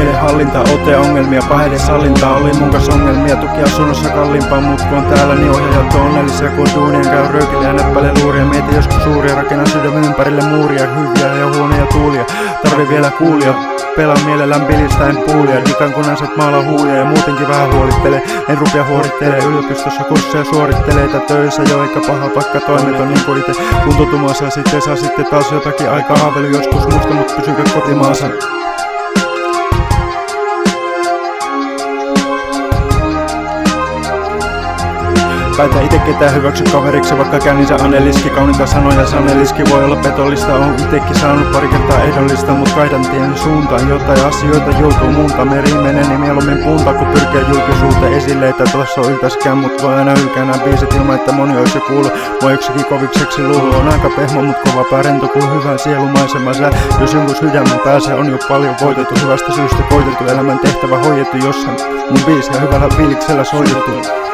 Mielenhallinta, ote-ongelmia, paheiden sallintaa. Oli mun kanssa ongelmia, tuki asunnossa kalliimpaa. Mut kun on täällä, niin ohjaajat on onnellisia. Kun duunien käy röökille ja näppäile luuria. Mieti joskus suuria, rakennan sydämen ympärille muuria. Hyviä ja huonoja tuulia, tarvi vielä kuulia. Pelaan mielellään pilistäen puulia. Dikan kun naiset maalaa huulia ja muutenkin vähän huolittelee. En rupia huorittelee, yliopistossa kursseja suorittelee. Töissä jo eikä paha paikka toimiton niin kuin ite. Kuntoutumassa sitten saa sitten taas jotakin aikaa haaveilu joskus musta, mut pysykö kotimaassa. Päätä ite ketään hyväksy kaveriksi, vaikka käynninsä aneliski. Kauniita sanoja saneliski, voi olla petollista. On itekin saanut pari kertaa ehdollista, mut kaidan tien suuntaan. Jotain asioita joutuu muuntaan. Meri menee niin mieluummin punta, kun pyrkee julkisuuteen esille. Että tossa on yltäskään, mut voi aina hylkää nää biisit ilman, että moni ois jo kuullut. Voi yksikin kovikseksi luulu, on aika pehmo, mut kova pää rento kuin hyvä sielumaisema sää. Jos jonkun sydämen pääsee, on jo paljon voitettu. Hyvästä syystä koitettu, elämän tehtävä hoidettu. Jossain mun biisiä hyvällä fiiliksellä soitettu.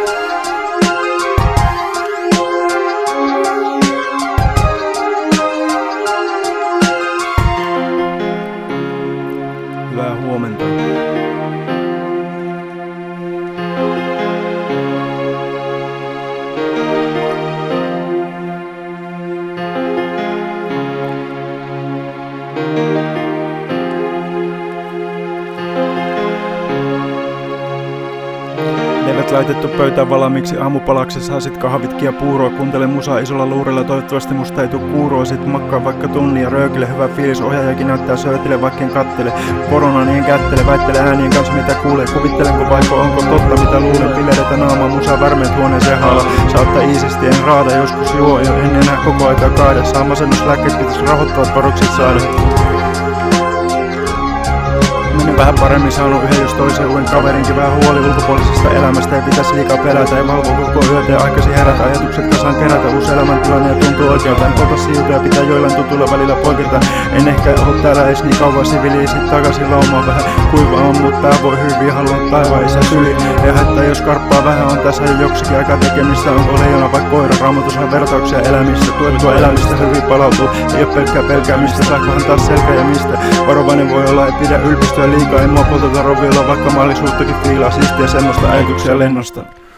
Hyvää huomenta. Leivät laitettu pöytään valmiiksi aamupalaksi, saa sit kahvitkin ja puuroa. Kuuntele musaa isolla luurilla, toivottavasti musta ei tuu kuuroa. Sit makkaa vaikka tunnin ja röökille, hyvä fiilis, ohjaajakin näyttää söötille, vaikken kattele. Korona niin kättele, väittele äänien kanssa mitä kuulee. Kuvittelenko vaiko onko totta mitä luulen, pileretä naamaa, musaa värmeet huoneeseen haala. Saattaa iisisti, en raada, joskus juo jo, en enää koko aikaa kaada. Saa masennuslääkkeet, pitäis rahoittavat varukset saada. Vähän paremmin saanut yhden jos toisen uuden kaverinkin. Vähän huoli ulkopuolisesta elämästä, ei pitäisi liikaa pelätä. Ei valvo koko yötä ja aikaisin herätä, ajatukset kasaan kerätä. Uusi elämäntilanne ja tuntuu oikealta. En polta siutuja, pitää joillain tutuilla välillä poikilta. En ehkä oo täällä ees niin kauan siviiliin. Sit takaisin laumaan vähän kuivaa on, mut pää voi hyvin. Haluan taivaan isä syli. Ei haittaa jos karppaa vähän on tässä jo joksikin aikaa tekemistä. Onko leijona vai koira, Raamatus on vertauksia elämissä. Tuettua elämistä hyvin palautuu. Ei oo pelkkää pelkäämistä, saakohan taas selkä ja mistä. Varovainen voi olla, ei pidä ylpistyä liikaa. Ei mua polteta roviolla, vaikka maallisuuttakin fiilaa siistiä semmoista ajatuksia lennosta.